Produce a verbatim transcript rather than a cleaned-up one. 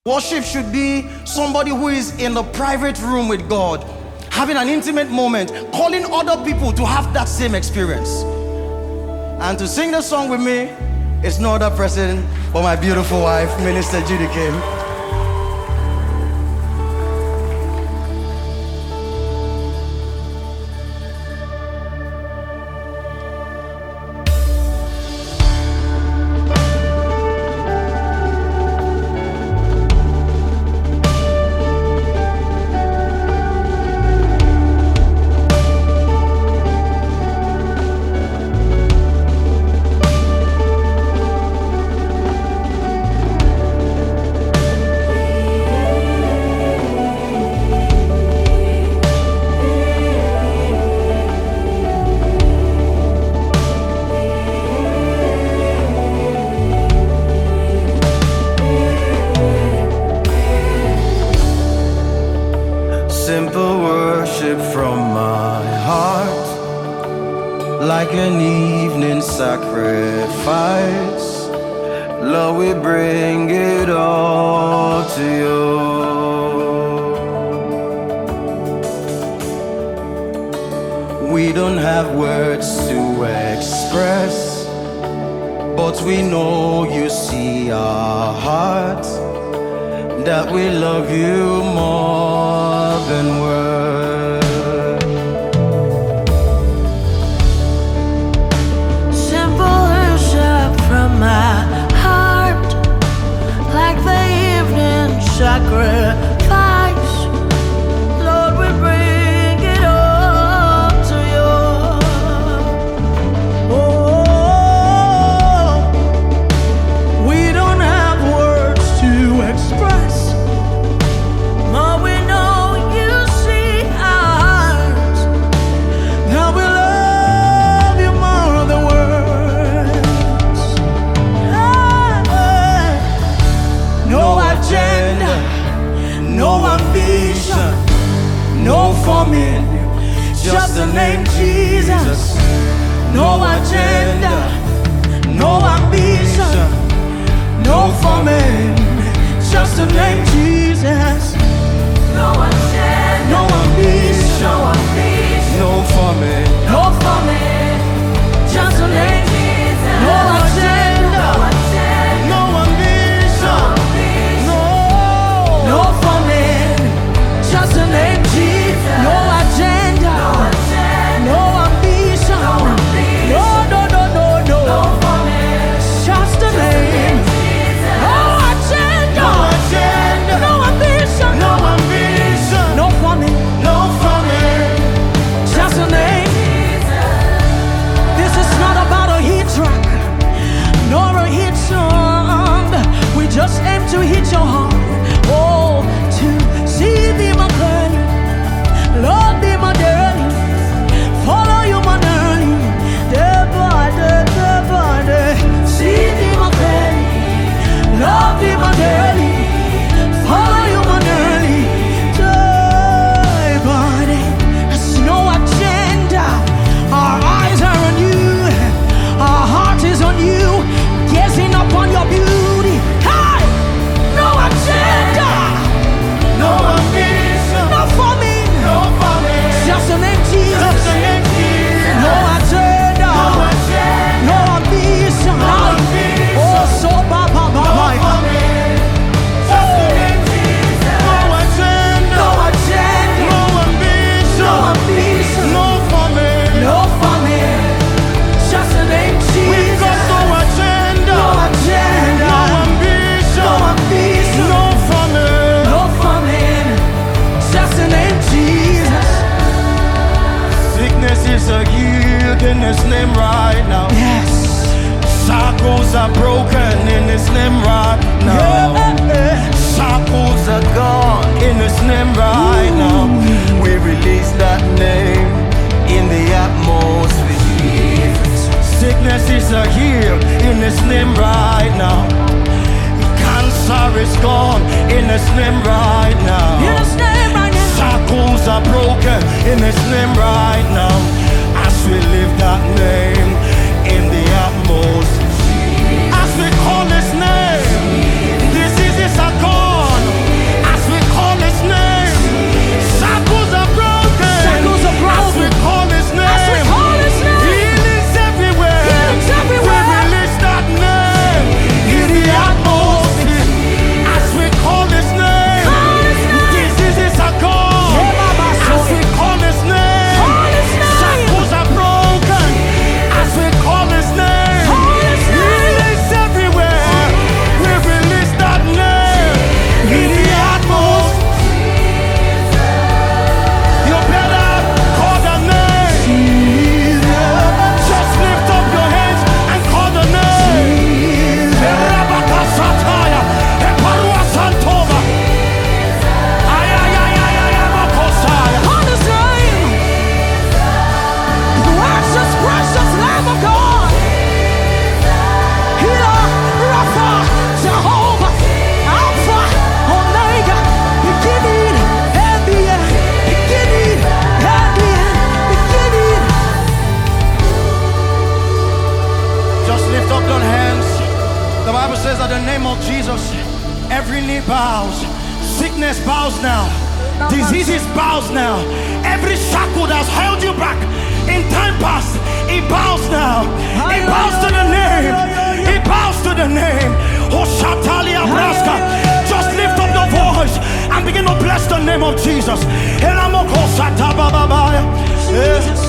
Worship should be somebody who is in the private room with God, having an intimate moment, calling other people to have that same experience. And to sing the song with me is no other person but my beautiful wife, Minister Judy Kim. Simple worship from my heart, like an evening sacrifice. Lord, we bring it all to you. We don't have words to express, but we know you see our hearts, that we love you more than words. Simple worship from my heart, like the evening sacrifice. Lord, we bring it all to you. Oh, we don't have words to express, but we know you see our hearts, that we love you more than words. Hey, no agenda, no ambition, no forming, just the name Jesus. No agenda, no ambition, no forming, just the name Jesus. No agenda, no ambition, no ambition, No forming, no forming, just the name Jesus. No agenda, no agenda, no ambition, no. no forming, just the name Jesus. No agenda, no agenda, no ambition, no ambition, no no no no no, no forming, just the name Jesus. No agenda, No agenda, no ambition, no ambition, no forming, no forming. just the name. This is not about a hit track nor a hit song. We just aim to hit your heart. Oh, to see thee my clearly, Lord thee my dearly, follow you my early, day by day, day by day. See thee my clearly, love thee my dearly, follow you my early, day by day. There's no agenda. Our eyes are on you, our heart is on you, gazing upon your beauty. Hey! No agenda, No ambition, no forming, no forming, just the name Jesus. just the name Jesus. No agenda, No agenda, no ambition. no ambition, Oh, so ba ba ba no ba. forming, just the name Jesus. No agenda, No agenda, no ambition, no ambition, no forming. no forming, just the name We got Jesus. no agenda, No agenda, no ambition, no ambition, no forming. no forming, just the name Jesus. Sickness is a healed in His name right now. Yes. Shackles are broken in His name right now. Yeah. Shackles are gone in His name right now. We release that name in the atmosphere. Sickness is a healed in His name right now. Cancer is gone in His name right now. In His name right now. Shackles are broken in His name right now. As we lift that name in the atmosphere, as we call His name, diseases are gone Bible says at the name of Jesus, every knee bows. Sickness bows now. Diseases bows now. Every shackle that's held you back in time past, it bows now. It bows to the name. It bows to the name. Oshatalia Braska. Just lift up your voice and begin to bless the name of Jesus. Jesus.